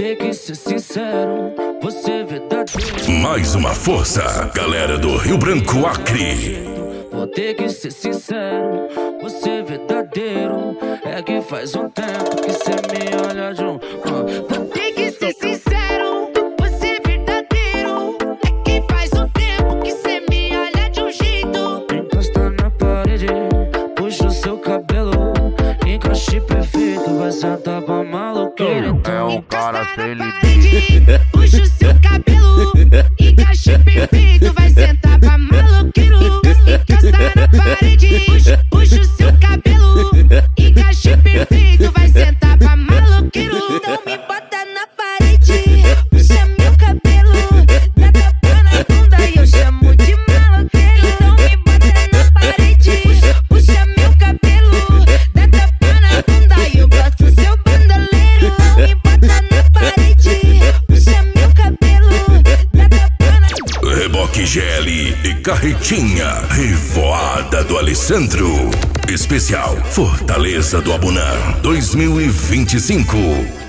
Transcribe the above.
ter que ser sincero, você é verdadeiro. Mais uma força, galera do Rio Branco, Acre. Vou ter que ser sincero, você é verdadeiro. É que faz um tempo que cê me olha de um. Vou ter que ser sincero, você é verdadeiro. É que faz um tempo que cê me olha de um jeito. Encosta na parede, puxa o seu cabelo. Encaixe perfeito, vai sentar pra maloqueira. É um cara sem limite. Puxa o seu cabelo, encaixe perfeito, vai sentar pra maloqueiro. Encosta na parede, puxa o seu cabelo, encaixe perfeito, vai sentar pra maloqueiro. Não me bota na parede, puxa meu cabelo, dá tapa na bunda e eu chamo de maloqueiro. Não me bota na parede, puxa meu cabelo, dá tapa na bunda e eu gosto do seu bandoleiro. Não me bota na parede, puxa meu cabelo, dá tapa na... Reboque GL e Carretinha, Revoada do Alessandro. Especial Fortaleza do Abunã 2025.